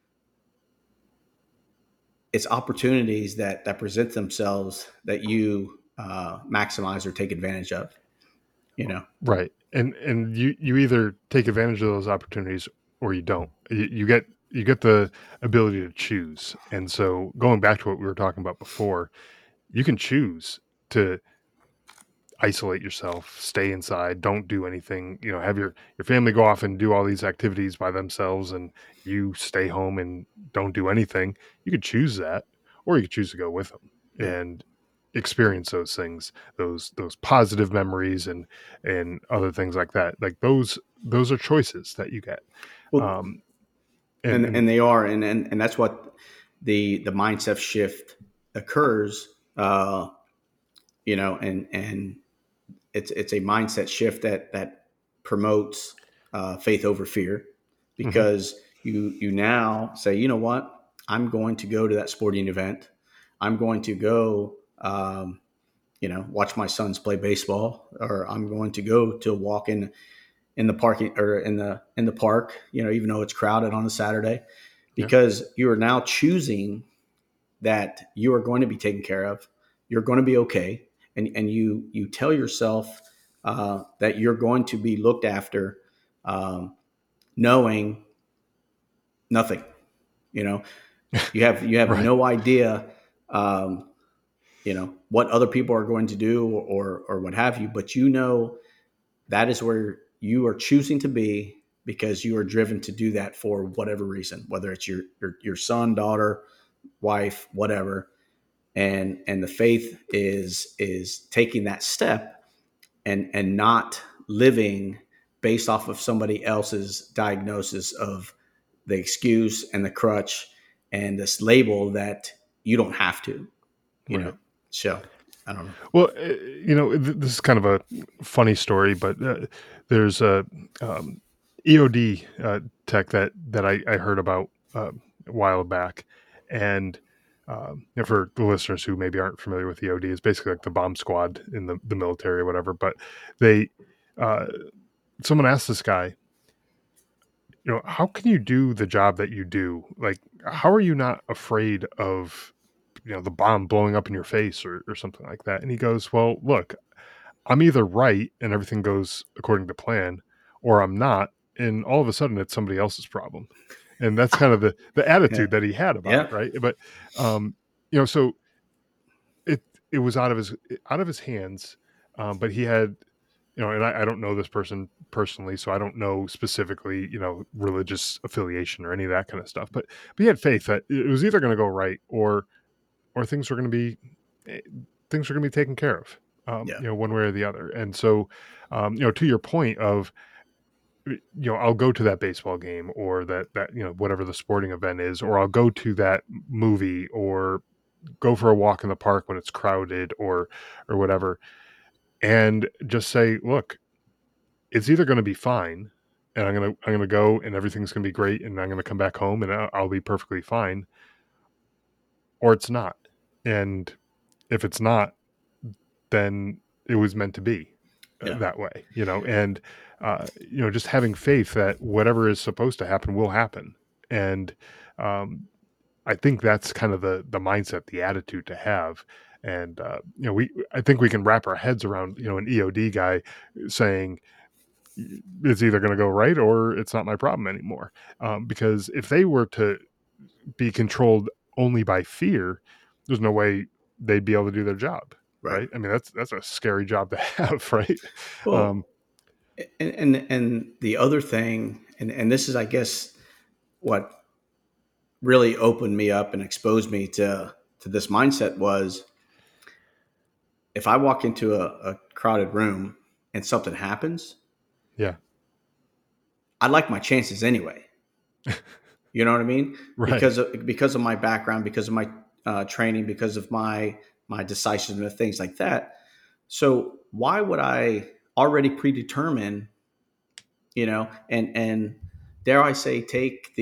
it's opportunities that present themselves that you maximize or take advantage of. you know Right. And you either take advantage of those opportunities or you don't. You get the ability to choose. And so going back to what we were talking about before, you can choose to isolate yourself, stay inside, don't do anything, have your family go off and do all these activities by themselves, and you stay home and don't do anything. You could choose that, or you could choose to go with them yeah. and experience those things, those positive memories and other things like that. Like those are choices that you get. Well, Um and and they are, and that's what the mindset shift occurs. And it's a mindset shift that promotes faith over fear, mhm, because you now say, you know what, I'm going to go to that sporting event. I'm going to go, watch my sons play baseball, or I'm going to go to a walk in the parking, or in the park, even though it's crowded on a Saturday, yeah, because you are now choosing that you are going to be taken care of. You're going to be okay. And you tell yourself that you're going to be looked after, knowing nothing. You know, you have right, no idea, what other people are going to do, or what have you, but that is where you are choosing to be, because you are driven to do that for whatever reason, whether it's your son, daughter, wife, whatever. And the faith is taking that step, and not living based off of somebody else's diagnosis of the excuse and the crutch and this label that you don't have to you know right. so I don't know. Well, this is kind of a funny story, but there's a EOD tech that I heard about a while back, and for the listeners who maybe aren't familiar with EOD, it's basically like the bomb squad in the military or whatever. But they, uh, someone asked this guy, how can you do the job that you do? Like, how are you not afraid of the bomb blowing up in your face or something like that? And he goes, well, look, I'm either right and everything goes according to plan, or I'm not, and all of a sudden it's somebody else's problem. And that's kind of the Yeah. attitude that he had about it, Yeah. right? But um, so it it was out of his hands, but he had, and I don't know this person personally, so I don't know specifically, religious affiliation or any of that kind of stuff. But he had faith that it was either going to go right, or things were going to be eh, things were going to be taken care of, Yeah. one way or the other. And so, to your point of, I'll go to that baseball game, or that whatever the sporting event is, or I'll go to that movie, or go for a walk in the park when it's crowded, or whatever, and just say, look, it's either going to be fine, and I'm gonna go, and everything's gonna be great, and I'm gonna come back home, and I'll be perfectly fine, or it's not. And if it's not, then it was meant to be Yeah. that way, and just having faith that whatever is supposed to happen will happen. And um, I think that's kind of the mindset, the attitude to have. And I think we can wrap our heads around an EOD guy saying it's either going to go right or it's not my problem anymore. Because if they were to be controlled only by fear, there's no way they'd be able to do their job, Right. right? I mean, that's a scary job to have, right? Well, Um, and the other thing, and this is, I guess, what really opened me up and exposed me to this mindset was, if I walk into a crowded room and something happens, yeah, I like my chances anyway. You know what I mean? right, Because of my background, because of my training, because of my decisiveness, things like that. So why would I already predetermine, and dare I say, take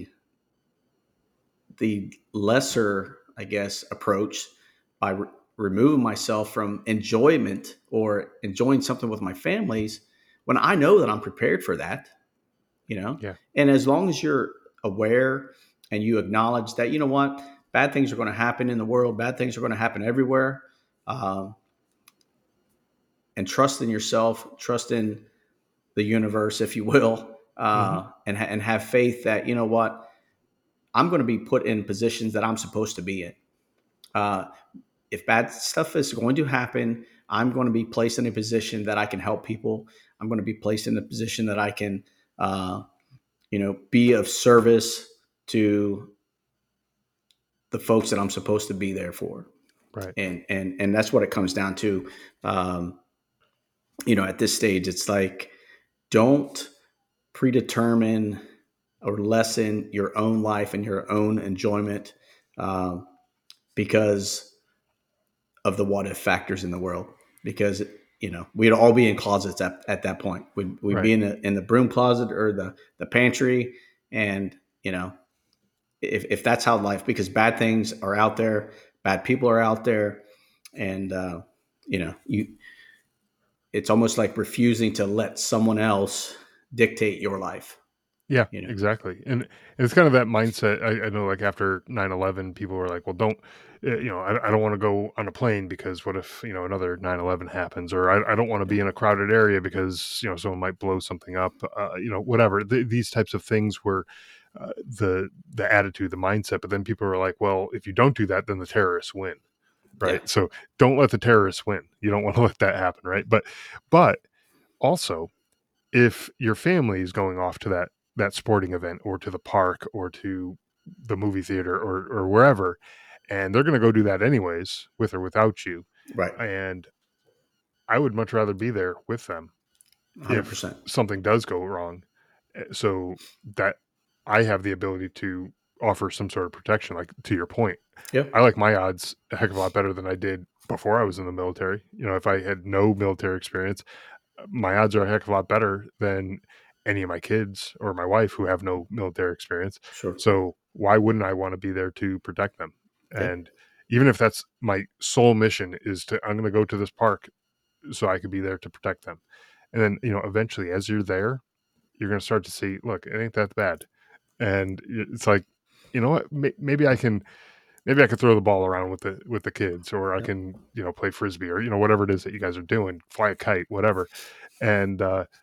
the lesser, I guess, approach by removing myself from enjoyment or enjoying something with my families when I know that I'm prepared for that, you know? yeah, And as long as you're aware and you acknowledge that, you know what, bad things are going to happen in the world, bad things are going to happen everywhere, um, and trust in yourself, trust in the universe, if you will, hmm, and have faith that, you know what, I'm going to be put in positions that I'm supposed to be in. Uh, if bad stuff is going to happen, I'm going to be placed in a position that I can help people. I'm going to be placed in a position that I can, be of service to the folks that I'm supposed to be there for. right, And that's what it comes down to. Um, at this stage, it's like, don't predetermine or lessen your own life and your own enjoyment, um, because of the what if factors in the world. Because we'd all be in closets at that point. We'd right. be in the broom closet or the pantry, and if that's how life, because bad things are out there, bad people are out there, and you it's almost like refusing to let someone else dictate your life. Yeah, You know, exactly. And it's kind of that mindset. I know, like after 9/11, people were like, "Well, don't, I don't want to go on a plane because what if another 9/11 happens, or I don't want to yeah, be in a crowded area because someone might blow something up, whatever." These types of things were the attitude, the mindset. But then people were like, "Well, if you don't do that, then the terrorists win." yeah, Right. So don't let the terrorists win. You don't want to let that happen. Right. But also, if your family is going off to that sporting event or to the park or to the movie theater or wherever, and they're going to go do that anyways, with or without you, right, and I would much rather be there with them 100. if percent something does go wrong, so that I have the ability to offer some sort of protection. Like, to your point, Yeah, I like my odds a heck of a lot better than I did before I was in the military. If I had no military experience, my odds are a heck of a lot better than any of my kids or my wife who have no military experience. sure. So why wouldn't I want to be there to protect them? Yeah, And even if that's my sole mission, is to I'm going to go to this park so I could be there to protect them. And then, eventually as you're there, you're going to start to see, look, it ain't that bad. And it's like, you know what, maybe I could throw the ball around with the kids, or I yeah, can, play frisbee, or whatever it is that you guys are doing, fly a kite, whatever. And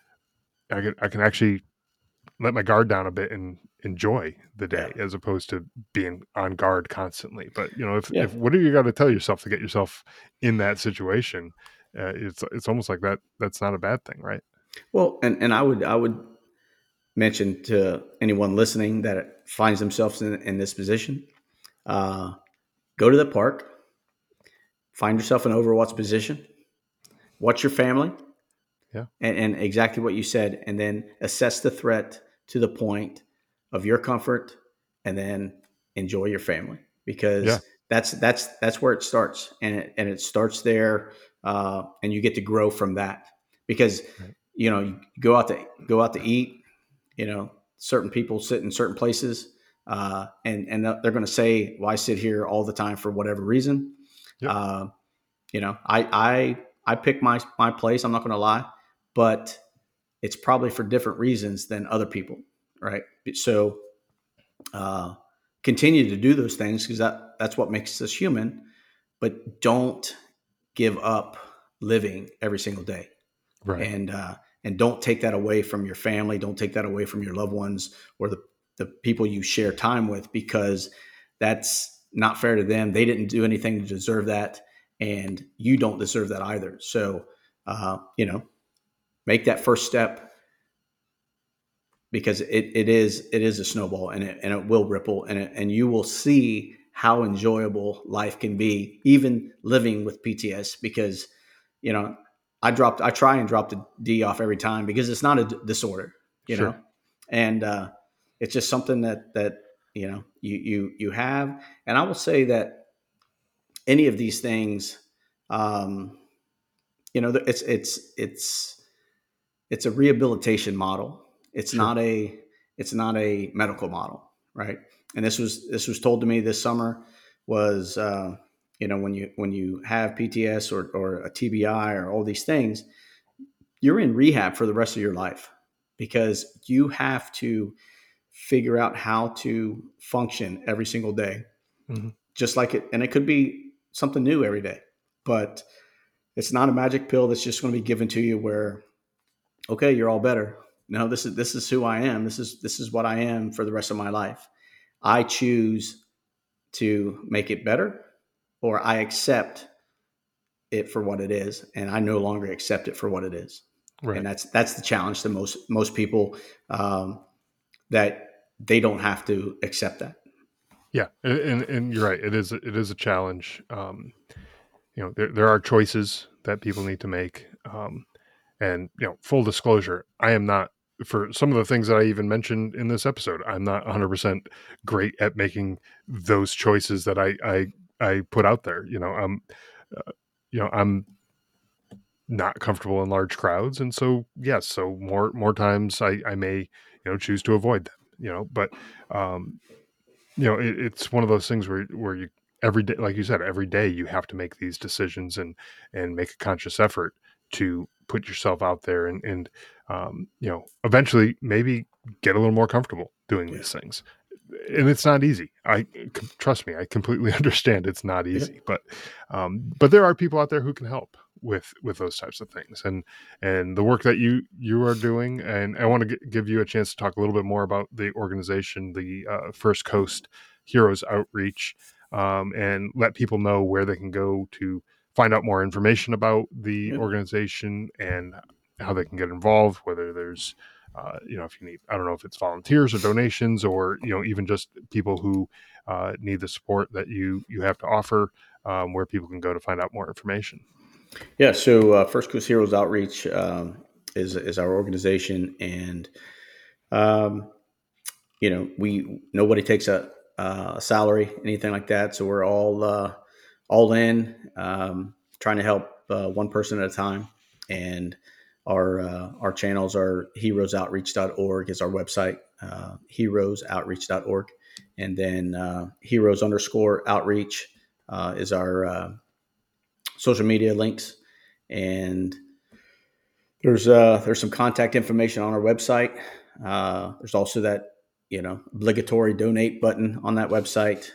I can actually let my guard down a bit and enjoy the yeah, day, as opposed to being on guard constantly. But yeah. if what do you got to tell yourself to get yourself in that situation? It's almost like that's not a bad thing, right? Well, and I would mention to anyone listening that finds themselves in this position, uh, go to the park, find yourself an Overwatch position, watch your family, Yeah, and exactly what you said, and then assess the threat to the point of your comfort, and then enjoy your family, yeah, because that's where it starts, and it starts there, and you get to grow from that, because right, you go out to eat, certain people sit in certain places, and they're going to say, "Well, I sit here all the time for whatever reason." yep, Uh, I pick my place. I'm not going to lie, but it's probably for different reasons than other people, right? So uh, continue to do those things, because that's what makes us human. But don't give up living every single day, right, and don't take that away from your family. Don't take that away from your loved ones, or the people you share time with, because that's not fair to them. They didn't do anything to deserve that, and you don't deserve that either. So, make that first step, because it is a snowball, and it will ripple, and you will see how enjoyable life can be, even living with PTS. Because I try and drop the D off every time, because it's not a disorder, Sure. and it's just something that you have. And I will say that any of these things, it's a rehabilitation model. It's Sure. not a medical model, right? And this was told to me this summer, was when you have PTS or a TBI or all these things, you're in rehab for the rest of your life, because you have to figure out how to function every single day, Hmm. just like it. And it could be something new every day, but it's not a magic pill that's just going to be given to you where, okay, you're all better. No, this is who I am. This is what I am for the rest of my life. I choose to make it better, or I accept it for what it is, and I no longer accept it for what it is. And Right. that's the challenge to most people, that they don't have to accept that. Yeah, and you're right. It is a challenge. There are choices that people need to make. And full disclosure, I am not, for some of the things that I even mentioned in this episode, I'm not 100% great at making those choices that I put out there. Uh, I'm not comfortable in large crowds, and so yes, so more times I may choose to avoid them. But um, it's one of those things where you, every day, like you said, every day you have to make these decisions and make a conscious effort to put yourself out there and eventually maybe get a little more comfortable doing Yeah. these things. And it's not easy. Trust me, I completely understand it's not Yeah. easy, but there are people out there who can help with those types of things, and the work that you are doing. And I want to give you a chance to talk a little bit more about the organization, the First Coast Heroes Outreach, and let people know where they can go to find out more information about the Yeah. organization and how they can get involved, whether there's if you need, I don't know if it's volunteers or donations, or even just people who need the support that you have to offer, where people can go to find out more information. Yeah. So First Coast Heroes Outreach, is our organization, and um, we nobody takes a salary, anything like that. So we're all in, trying to help one person at a time. And our channels are heroesoutreach.org is our website, heroesoutreach.org, and then heroes underscore outreach is our social media links. And there's some contact information on our website. There's also that obligatory donate button on that website.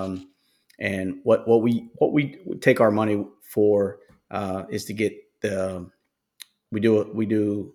And what we take our money for is to get the we do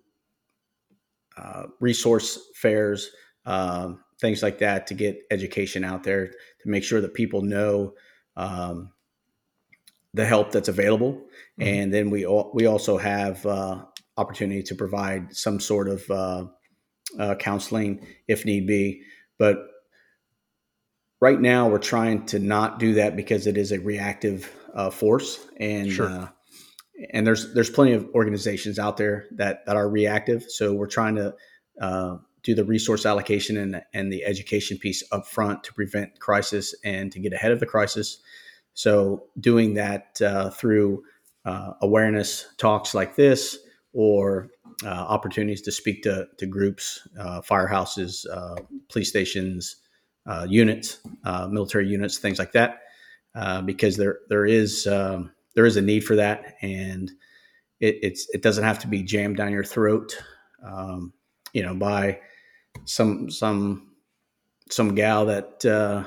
resource fairs, things like that, to get education out there, to make sure that people know um, the help that's available. Mm-hmm. And then we also have opportunity to provide some sort of counseling if need be. But right now, we're trying to not do that, because it is a reactive force, Sure. and there's plenty of organizations out there that are reactive. So we're trying to do the resource allocation and the education piece up front to prevent crisis and to get ahead of the crisis. So doing that through awareness talks like this, or opportunities to speak to groups, firehouses, police stations, units, military units, things like that, because there is a need for that, and it doesn't have to be jammed down your throat, by some gal that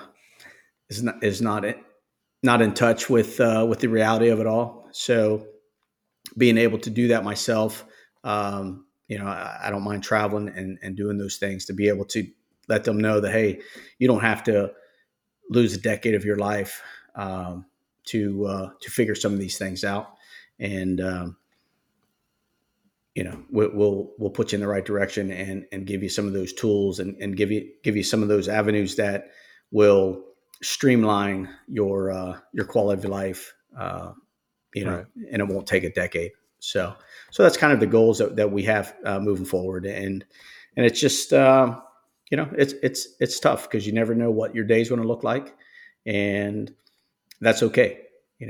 is not in touch with the reality of it all. So being able to do that myself, I don't mind traveling and doing those things, to be able to let them know that, hey, you don't have to lose a decade of your life to figure some of these things out. And we'll put you in the right direction and give you some of those tools and give you some of those avenues that will streamline your quality of life. Right. And it won't take a decade. So that's kind of the goals that we have moving forward. And it's just it's tough because you never know what your day is going to look like, and that's okay.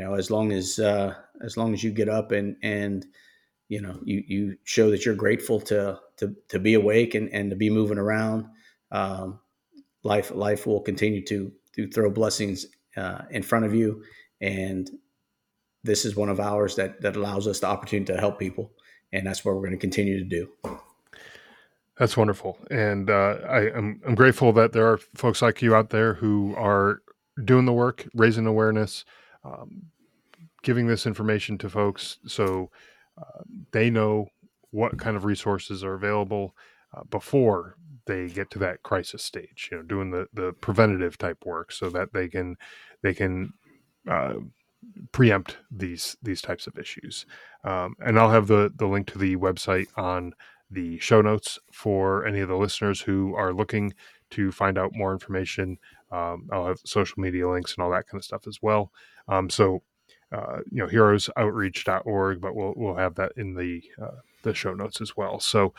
As long as you get up and you show that you're grateful to be awake and to be moving around. Um, life will continue to throw blessings in front of you, and this is one of ours that allows us the opportunity to help people, and that's what we're going to continue to do. That's wonderful, and I'm grateful that there are folks like you out there who are doing the work, raising awareness, um, giving this information to folks so they know what kind of resources are available before they get to that crisis stage. Doing the preventative type work so that they can uh, preempt these types of issues. And I'll have the link to the website on the show notes for any of the listeners who are looking to find out more information. I'll have social media links and all that kind of stuff as well. So heroesoutreach.org, but we'll have that in the show notes as well. So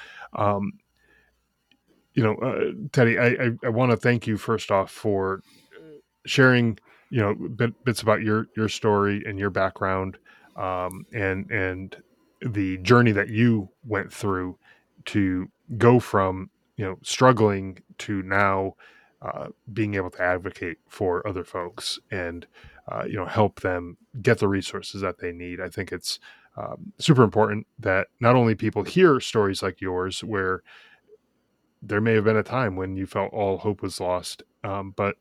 Teddy, I want to thank you first off for sharing bits about your story and your background, and the journey that you went through to go from struggling to now being able to advocate for other folks and help them get the resources that they need. I think it's super important that not only people hear stories like yours where there may have been a time when you felt all hope was lost, but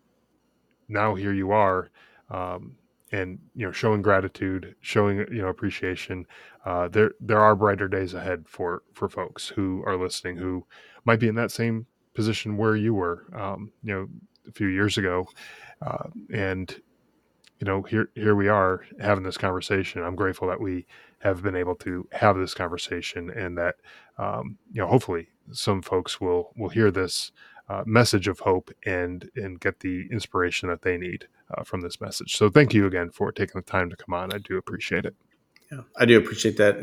now here you are, um, and showing gratitude, showing appreciation. There are brighter days ahead for folks who are listening who might be in that same position where you were, a few years ago, and here we are having this conversation. I'm grateful that we have been able to have this conversation, and that hopefully some folks will hear this message of hope and get the inspiration that they need from this message. So thank you again for taking the time to come on. I do appreciate it. Yeah, I do appreciate that,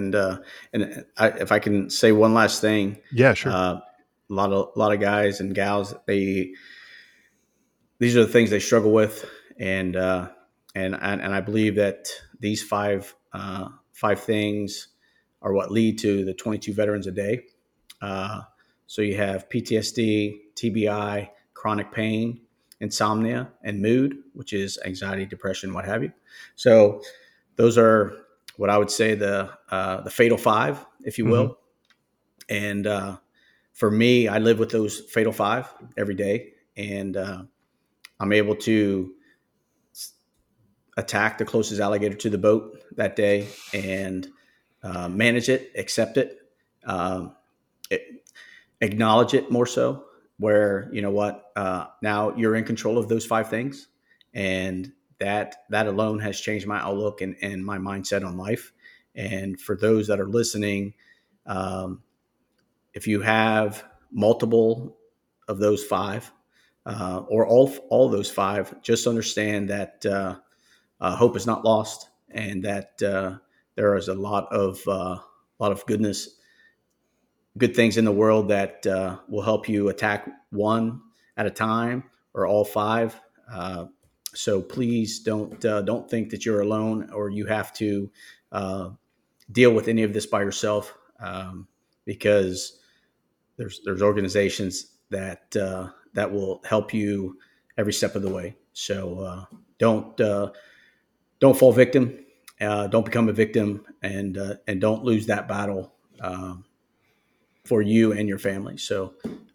if I can say one last thing, Yeah, sure. a lot of guys and gals, these are the things they struggle with, and I believe that these five things are what lead to the 22 veterans a day. So you have PTSD, TBI, chronic pain, insomnia, and mood, which is anxiety, depression, what have you. So those are what I would say the fatal five, if you Mm-hmm. will. And for me, I live with those fatal five every day, and I'm able to attack the closest alligator to the boat that day and manage it, accept it, um, it, acknowledge it more so. Where now you're in control of those five things, and that alone has changed my outlook and my mindset on life. And for those that are listening, um, if you have multiple of those five, or all those five, just understand that hope is not lost, and that there is a lot of good things in the world that will help you attack one at a time or all five. So please don't think that you're alone or you have to uh, deal with any of this by yourself, because there's organizations that will help you every step of the way. So don't fall victim, don't become a victim, and don't lose that battle for you and your family. So,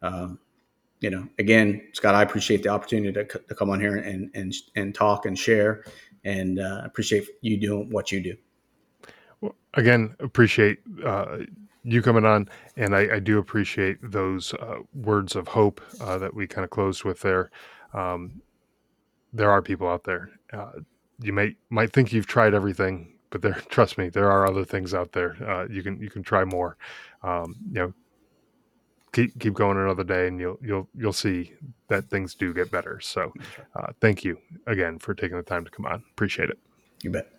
again, Scott, I appreciate the opportunity to come on here and talk and share, and appreciate you doing what you do. Well, again, appreciate you coming on, and I do appreciate those words of hope that we kind of closed with there. Um, there are people out there. You might think you've tried everything, but trust me, there are other things out there. You can try more. You know, keep going another day, and you'll see that things do get better. So, That's right. thank you again for taking the time to come on. Appreciate it. You bet.